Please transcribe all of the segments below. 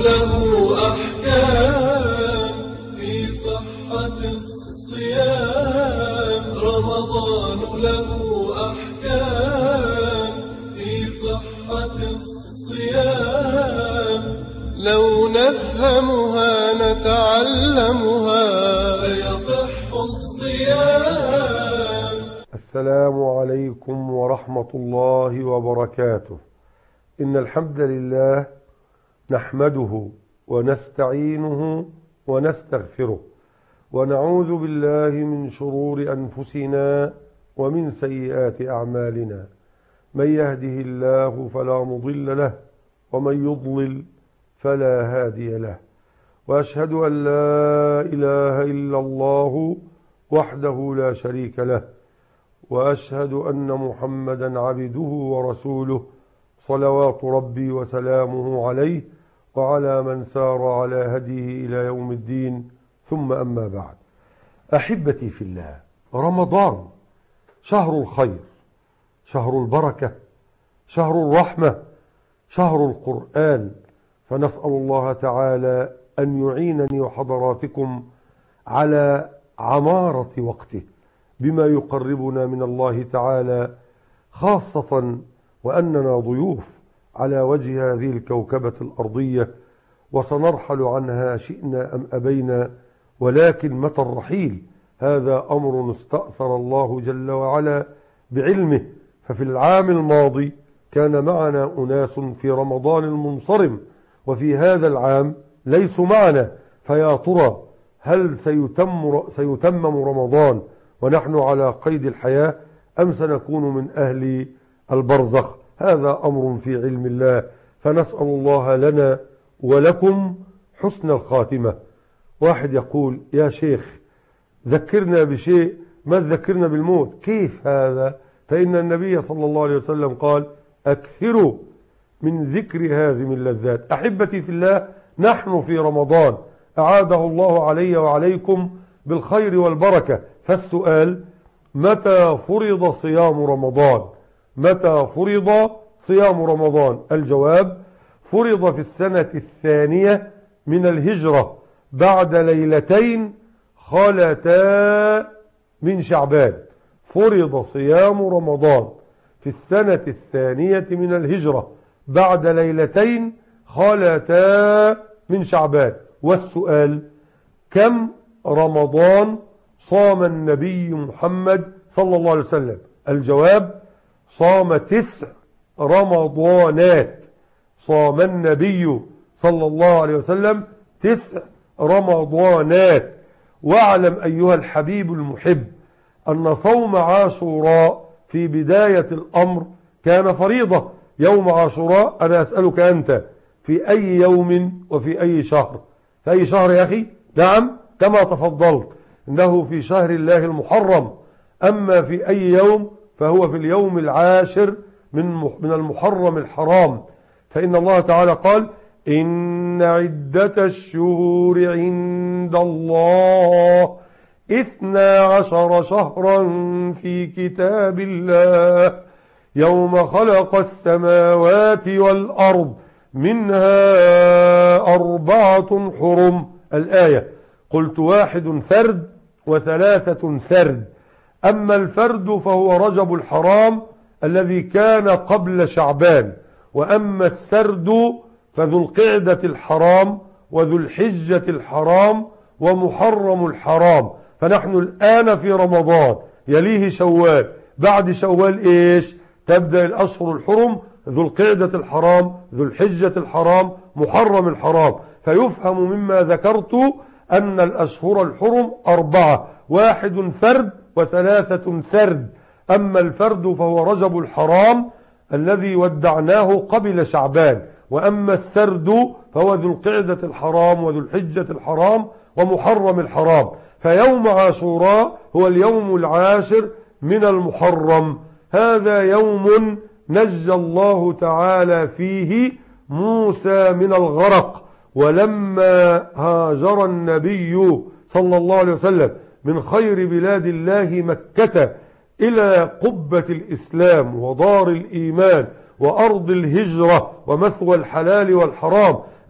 له أحكام في صحة الصيام. رمضان له أحكام في صحة الصيام. لو نفهمها نتعلمها سيصح الصيام. السلام عليكم ورحمة الله وبركاته. إن الحمد لله نحمده ونستعينه ونستغفره ونعوذ بالله من شرور أنفسنا ومن سيئات أعمالنا. من يهده الله فلا مضل له ومن يضلل فلا هادي له. وأشهد أن لا إله إلا الله وحده لا شريك له، وأشهد أن محمدا عبده ورسوله صلوات ربي وسلامه عليه وعلى من سار على هديه إلى يوم الدين. ثم أما بعد، أحبتي في الله، رمضان شهر الخير، شهر البركة، شهر الرحمة، شهر القرآن. فنسأل الله تعالى أن يعينني وحضراتكم على عمارة وقته بما يقربنا من الله تعالى، خاصة وأننا ضيوف على وجه هذه الكوكبة الأرضية، وسنرحل عنها شئنا أم أبينا. ولكن متى الرحيل؟ هذا أمر استأثر الله جل وعلا بعلمه. ففي العام الماضي كان معنا أناس في رمضان المنصرم، وفي هذا العام ليسوا معنا. فيا ترى هل سيتمم رمضان ونحن على قيد الحياة، أم سنكون من أهل البرزخ؟ هذا أمر في علم الله. فنسأل الله لنا ولكم حسن الخاتمة. واحد يقول: يا شيخ ذكرنا بشيء، ما تذكرنا بالموت. كيف هذا؟ فإن النبي صلى الله عليه وسلم قال: أكثروا من ذكر هازم اللذات. أحبتي في الله، نحن في رمضان أعاده الله علي وعليكم بالخير والبركة. فالسؤال: متى فرض صيام رمضان؟ متى فرض صيام رمضان؟ الجواب: فرض في السنة الثانية من الهجرة بعد ليلتين خلتا من شعبان. فرض صيام رمضان في السنة الثانية من الهجرة بعد ليلتين خلتا من شعبان. والسؤال: كم رمضان صام النبي محمد صلى الله عليه وسلم؟ الجواب: صام 9 رمضانات. صام النبي صلى الله عليه وسلم 9 رمضانات. واعلم أيها الحبيب المحب أن صوم عاشوراء في بداية الأمر كان فريضة. يوم عاشوراء، أنا أسألك أنت، في أي يوم وفي أي شهر؟ في أي شهر يا أخي؟ نعم، كما تفضلت، إنه في شهر الله المحرم. أما في أي يوم فهو في اليوم العاشر من المحرم الحرام. فإن الله تعالى قال: إن عدة الشهور عند الله 12 شهرا في كتاب الله يوم خلق السماوات والأرض منها 4 حرم. الآية. قلت: 1 فرد و3 سرد. أما الفرد فهو رجب الحرام الذي كان قبل شعبان، وأما السرد فذو القعدة الحرام وذو الحجة الحرام ومحرم الحرام. فنحن الآن في رمضان، يليه شوال، بعد شوال إيش؟ تبدأ الأشهر الحرم: ذو القعدة الحرام، ذو الحجة الحرام، محرم الحرام. فيفهم مما ذكرت أن الأشهر الحرم 4، 1 فرد و3 سرد. أما الفرد فهو رجب الحرام الذي ودعناه قبل شعبان، وأما السرد فهو ذو القعدة الحرام وذو الحجة الحرام ومحرم الحرام. فيوم عاشوراء هو اليوم العاشر من المحرم. هذا يوم نجى الله تعالى فيه موسى من الغرق. ولما هاجر النبي صلى الله عليه وسلم من خير بلاد الله مكة إلى قبة الإسلام ودار الإيمان وأرض الهجرة ومثوى الحلال والحرام،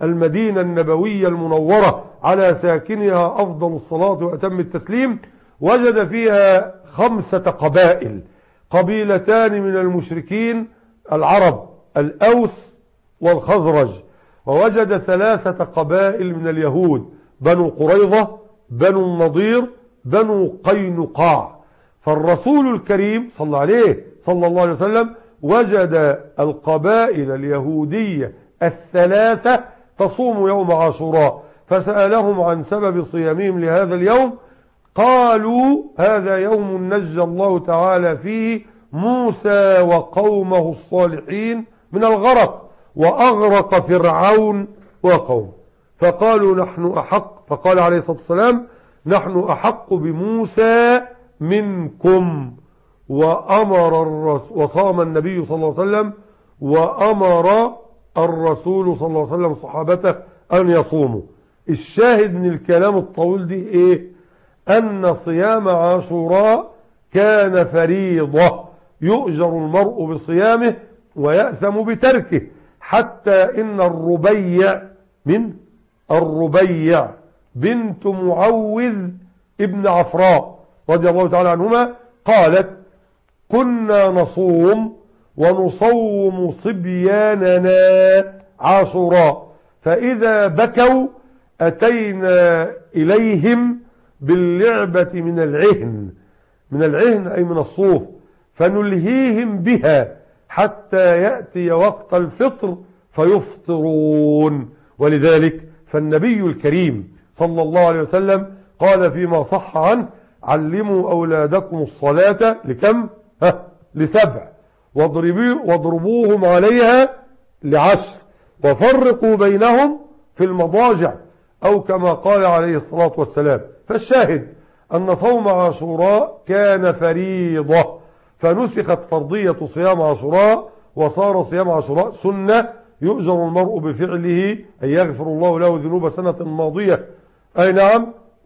المدينة النبوية المنورة على ساكنها أفضل الصلاة وأتم التسليم، وجد فيها 5 قبائل، قبيلتان من المشركين العرب الأوس والخزرج، ووجد 3 قبائل من اليهود، بنو قريظة، بنو النضير، بنو قينقاع. فالرسول الكريم صلى الله عليه وسلم وجد القبائل اليهودية 3 تصوم يوم عاشوراء، فسألهم عن سبب صيامهم لهذا اليوم، قالوا هذا يوم نجى الله تعالى فيه موسى وقومه الصالحين من الغرق، وأغرق فرعون وقومه، فقالوا نحن أحق، فقال عليه الصلاة والسلام نحن أحق بموسى منكم. وصام النبي صلى الله عليه وسلم وأمر الرسول صلى الله عليه وسلم صحابته أن يصوموا. الشاهد من الكلام الطويل دي إيه؟ أن صيام عاشوراء كان فريضة يؤجر المرء بصيامه ويأثم بتركه، حتى إن الربيع بنت معوذ ابن عفراء رضي الله تعالى عنهما قالت كنا نصوم ونصوم صبياننا عاشوراء، فإذا بكوا أتينا إليهم باللعبة من العهن أي من الصوف، فنلهيهم بها حتى يأتي وقت الفطر فيفطرون. ولذلك فالنبي الكريم صلى الله عليه وسلم قال فيما صح عنه علموا أولادكم الصلاة لكم؟ ل7، واضربوهم عليها ل10، وفرقوا بينهم في المضاجع، أو كما قال عليه الصلاة والسلام. فالشاهد أن صوم عاشوراء كان فريضة، فنسخت فرضية صيام عاشوراء وصار صيام عاشوراء سنة يؤجر المرء بفعله أن يغفر الله له ذنوب سنة ماضية، أي نعم،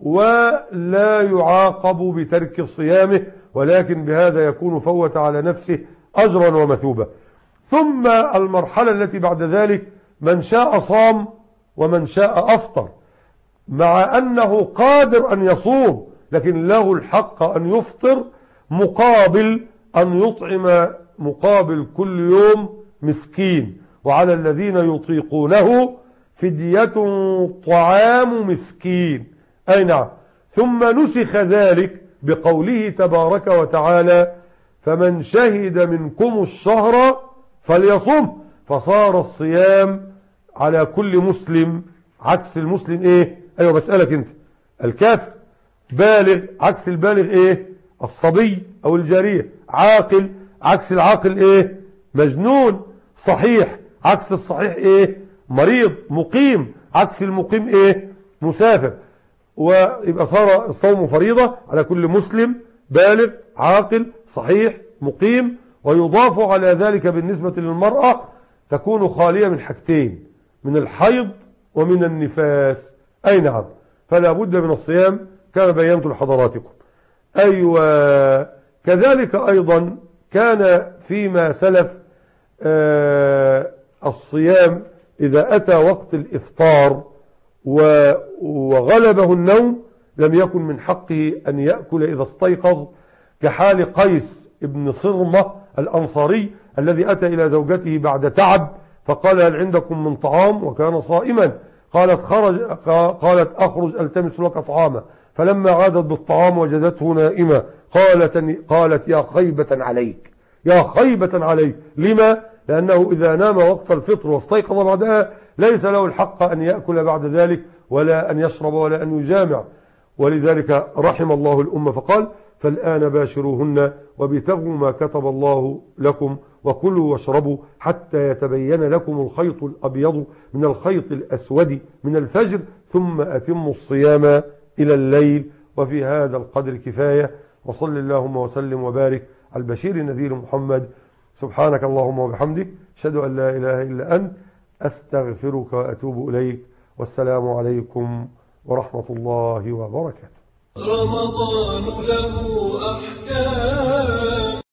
ولا يعاقب بترك صيامه، ولكن بهذا يكون فوت على نفسه أجرا ومثوبة. ثم المرحلة التي بعد ذلك من شاء صام ومن شاء أفطر، مع أنه قادر أن يصوم لكن له الحق أن يفطر مقابل أن يطعم مقابل كل يوم مسكين، وعلى الذين يطيقونه فدية طعام مسكين، أي نعم. ثم نسخ ذلك بقوله تبارك وتعالى فمن شهد منكم الشهر فليصم، فصار الصيام على كل مسلم، عكس المسلم ايه؟ ايوه بسألك انت، الكافر، بالغ عكس البالغ ايه؟ الصبي او الجارية، عاقل عكس العاقل ايه؟ مجنون، صحيح عكس الصحيح ايه؟ مريض، مقيم عكس المقيم ايه؟ مسافر. ويبقى صار الصوم فريضة على كل مسلم بالغ عاقل صحيح مقيم، ويضاف على ذلك بالنسبة للمرأة تكون خالية من حاجتين، من الحيض ومن النفاس، أي نعم، فلا بد من الصيام كما بينت لحضراتكم. أيوة، كذلك أيضا كان فيما سلف الصيام إذا أتى وقت الإفطار وغلبه النوم لم يكن من حقه أن يأكل إذا استيقظ، كحال قيس ابن صرمة الأنصاري الذي أتى إلى زوجته بعد تعب فقال هل عندكم من طعام؟ وكان صائما. قالت أخرج ألتمس لك طعاما، فلما عادت بالطعام وجدته نائمة قالت يا خيبة عليك، يا خيبة عليك. لما؟ لأنه إذا نام وقت الفطر واستيقظ بعدها ليس له الحق أن يأكل بعد ذلك ولا أن يشرب ولا أن يجامع. ولذلك رحم الله الأمة فقال فالآن باشروهن وابتغوا ما كتب الله لكم وكلوا واشربوا حتى يتبين لكم الخيط الأبيض من الخيط الأسود من الفجر ثم أتموا الصيام إلى الليل. وفي هذا القدر كفاية، وصل اللهم وسلم وبارك على البشير النذير محمد. سبحانك اللهم وبحمدك، أشهد أن لا إله إلا أنت، أستغفرك وأتوب إليك، والسلام عليكم ورحمة الله وبركاته. رمضان له أحكام